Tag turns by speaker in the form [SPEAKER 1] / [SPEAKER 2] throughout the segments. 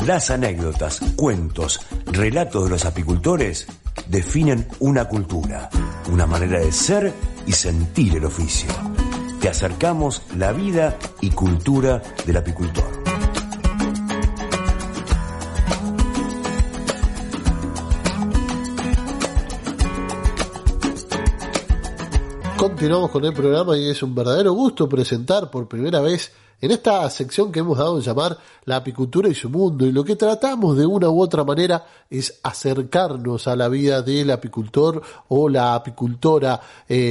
[SPEAKER 1] Las anécdotas, cuentos, relatos de los apicultores definen una cultura, una manera de ser y sentir el oficio. Te acercamos la vida y cultura del apicultor.
[SPEAKER 2] Continuamos con el programa y es un verdadero gusto presentar por primera vez en esta sección que hemos dado en llamar La apicultura y su mundo, y lo que tratamos de una u otra manera es acercarnos a la vida del apicultor o la apicultora,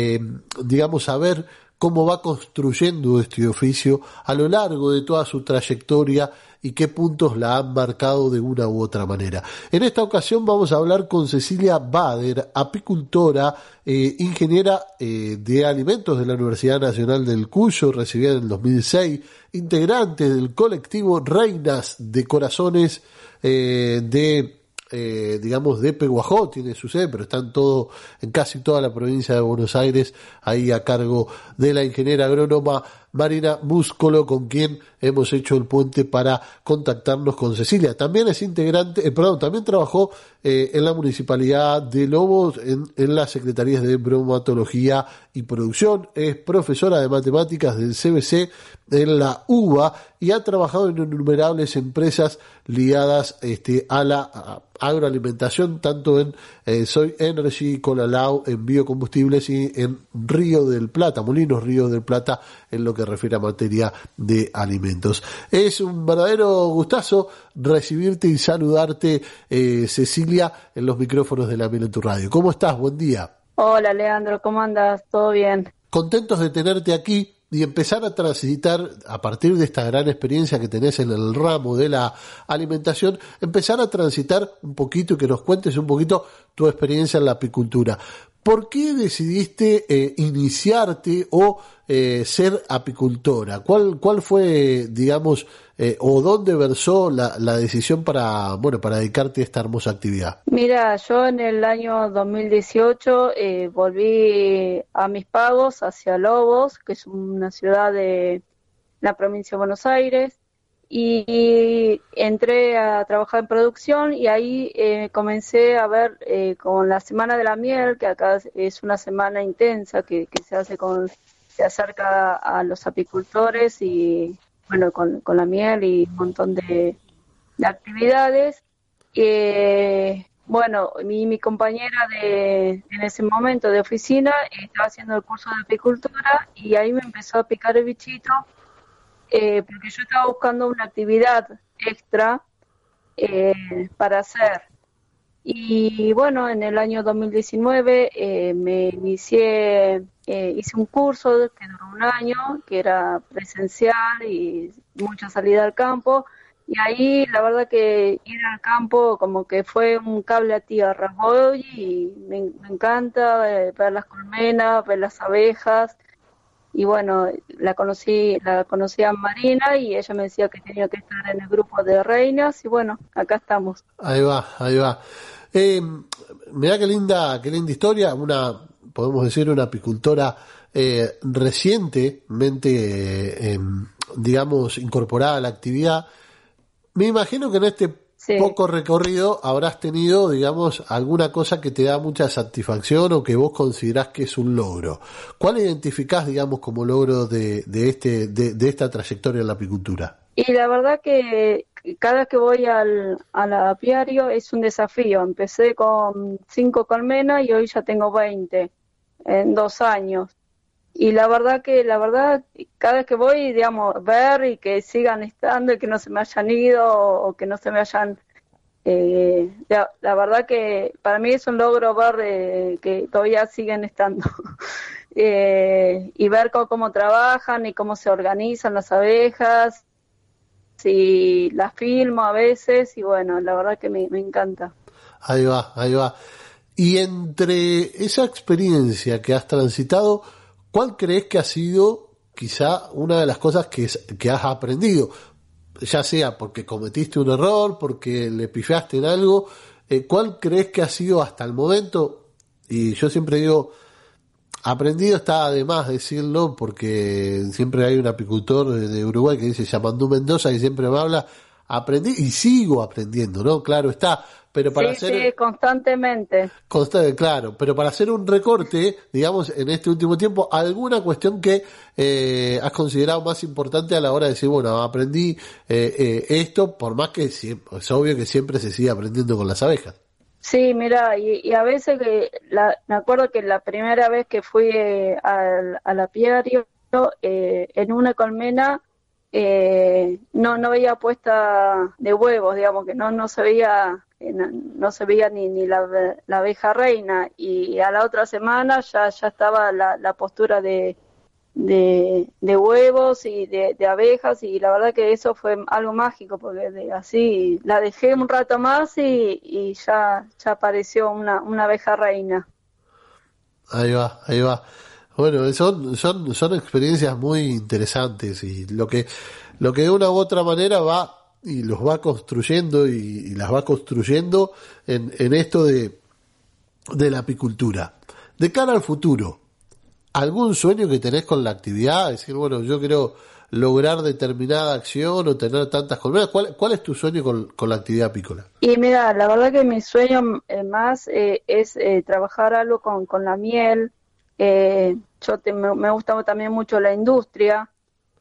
[SPEAKER 2] saber cómo va construyendo este oficio a lo largo de toda su trayectoria y qué puntos la han marcado de una u otra manera. En esta ocasión vamos a hablar con Cecilia Bader, apicultora, ingeniera de alimentos de la Universidad Nacional del Cuyo, recibida en el 2006, integrante del colectivo Reinas de Corazones de Peguajó, tiene su sede, pero está en casi toda la provincia de Buenos Aires, ahí a cargo de la ingeniera agrónoma Marina Múscolo, con quien hemos hecho el puente para contactarnos con Cecilia. También es también trabajó en la Municipalidad de Lobos, en las Secretarías de Bromatología y Producción, es profesora de matemáticas del CBC en la UBA y ha trabajado en innumerables empresas ligadas a la agroalimentación, tanto en Soy Energy, Colalau, en biocombustibles y en Molinos Río del Plata, en lo que refiere a materia de alimentos. Es un verdadero gustazo recibirte y saludarte, Cecilia, en los micrófonos de La Miel en tu Radio. ¿Cómo estás? Buen día.
[SPEAKER 3] Hola, Leandro, ¿cómo andas? ¿Todo bien?
[SPEAKER 2] Contentos de tenerte aquí y empezar a transitar, a partir de esta gran experiencia que tenés en el ramo de la alimentación, empezar a transitar un poquito y que nos cuentes un poquito tu experiencia en la apicultura. ¿Por qué decidiste iniciarte o ser apicultora? ¿Cuál fue, o dónde versó la decisión para dedicarte a esta hermosa actividad?
[SPEAKER 3] Mira, yo en el año 2018 volví a mis pagos hacia Lobos, que es una ciudad de la provincia de Buenos Aires, y entré a trabajar en producción y ahí comencé a ver con la Semana de la Miel, que acá es una semana intensa que se acerca a los apicultores y bueno, con la miel y un montón de actividades. Mi compañera en ese momento de oficina estaba haciendo el curso de apicultura y ahí me empezó a picar el bichito, porque yo estaba buscando una actividad extra para hacer. Y bueno, en el año 2019 me inicié, hice un curso que duró un año, que era presencial y mucha salida al campo. Y ahí la verdad que ir al campo como que fue un cable a tierra. Voy y me encanta ver las colmenas, ver las abejas. Y bueno, la conocí a Marina y ella me decía que tenía que estar en el grupo de reinas y bueno, acá estamos.
[SPEAKER 2] Ahí va. Mirá qué linda historia, podemos decir una apicultora recientemente, incorporada a la actividad. Me imagino que en este poco recorrido habrás tenido, alguna cosa que te da mucha satisfacción o que vos considerás que es un logro. ¿Cuál identificás, como logro de esta trayectoria en la apicultura?
[SPEAKER 3] Y la verdad que cada vez que voy al apiario es un desafío. Empecé con 5 colmenas y hoy ya tengo 20 en 2 años. Y la verdad, cada vez que voy, ver y que sigan estando y que no se me hayan ido o que no se me hayan... la verdad que para mí es un logro ver que todavía siguen estando. Y ver cómo trabajan y cómo se organizan las abejas. Y las filmo a veces y bueno, la verdad que me encanta.
[SPEAKER 2] Ahí va. Y entre esa experiencia que has transitado, ¿cuál crees que ha sido quizá una de las cosas que has aprendido? Ya sea porque cometiste un error, porque le pifiaste en algo, ¿cuál crees que ha sido hasta el momento? Y yo siempre digo, aprendido está de más decirlo, porque siempre hay un apicultor de Uruguay que dice Yamandú Mendoza, y siempre me habla, aprendí y sigo aprendiendo, ¿no? Claro está, pero para
[SPEAKER 3] Sí, constantemente.
[SPEAKER 2] Claro, pero para hacer un recorte, digamos, en este último tiempo, ¿alguna cuestión que has considerado más importante a la hora de decir, bueno, aprendí esto, por más que es obvio que siempre se sigue aprendiendo con las abejas?
[SPEAKER 3] Sí, mira, y a veces me acuerdo que la primera vez que fui al apiario, en una colmena, no veía puesta de huevos, digamos, que no se veía, no se veía ni la abeja reina, y a la otra semana ya estaba la postura de huevos y de abejas, y la verdad que eso fue algo mágico, porque así la dejé un rato más y ya apareció una abeja reina.
[SPEAKER 2] Ahí va, ahí va. Bueno, son experiencias muy interesantes y lo que de una u otra manera va y los va construyendo y las va construyendo en esto de la apicultura. De cara al futuro, ¿algún sueño que tenés con la actividad? Decir, bueno, yo quiero lograr determinada acción o tener tantas colmenas. ¿Cuál es tu sueño con la actividad apícola?
[SPEAKER 3] Y mira, la verdad que mi sueño más es trabajar algo con la miel. Me gusta también mucho la industria,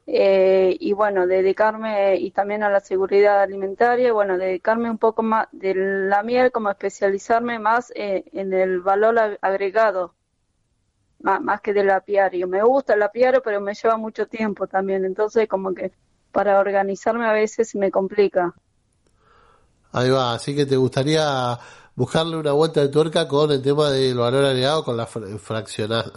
[SPEAKER 3] y bueno, dedicarme y también a la seguridad alimentaria, y bueno, dedicarme un poco más de la miel, como especializarme más en el valor agregado, más que del apiario. Me gusta el apiario, pero me lleva mucho tiempo también, entonces como que para organizarme a veces me complica.
[SPEAKER 2] Ahí va, así que te gustaría buscarle una vuelta de tuerca con el tema del valor agregado, con la fraccionar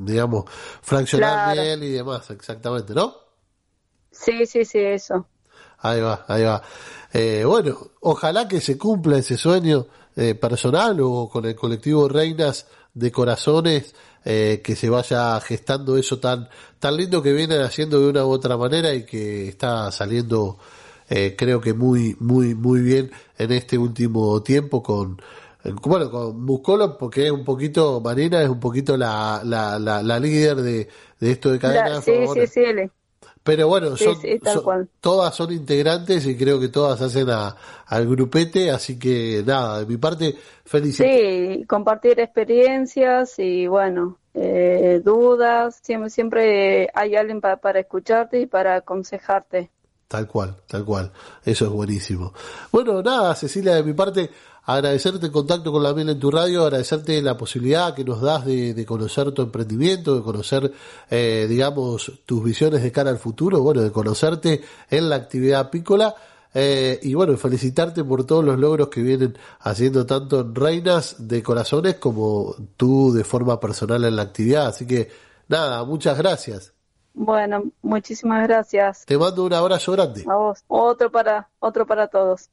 [SPEAKER 3] Claro.
[SPEAKER 2] miel y demás, exactamente, ¿no?
[SPEAKER 3] Sí, eso.
[SPEAKER 2] Ahí va, ahí va. Bueno, ojalá que se cumpla ese sueño personal o con el colectivo Reinas de Corazones, que se vaya gestando eso tan lindo que vienen haciendo de una u otra manera y que está saliendo, creo que muy bien en este último tiempo con Muscolo, porque es un poquito, Marina es un poquito la líder de esto de cadena.
[SPEAKER 3] Sí,
[SPEAKER 2] Pero bueno,
[SPEAKER 3] sí, tal cual.
[SPEAKER 2] todas son integrantes y creo que todas hacen al grupete, así que nada, de mi parte, felicidades.
[SPEAKER 3] Sí, compartir experiencias y bueno, dudas, siempre hay alguien para escucharte y para aconsejarte.
[SPEAKER 2] Tal cual, eso es buenísimo. Bueno, nada, Cecilia, de mi parte, agradecerte el contacto con La Miel en tu Radio, agradecerte la posibilidad que nos das de conocer tu emprendimiento, de conocer, digamos, tus visiones de cara al futuro, bueno, de conocerte en la actividad apícola, y bueno, felicitarte por todos los logros que vienen haciendo tanto en Reinas de Corazones como tú de forma personal en la actividad. Así que, nada, muchas gracias.
[SPEAKER 3] Bueno, muchísimas gracias.
[SPEAKER 2] Te mando un abrazo grande.
[SPEAKER 3] A vos. Otro para todos.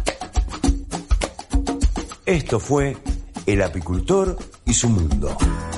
[SPEAKER 1] Esto fue El Apicultor y su mundo.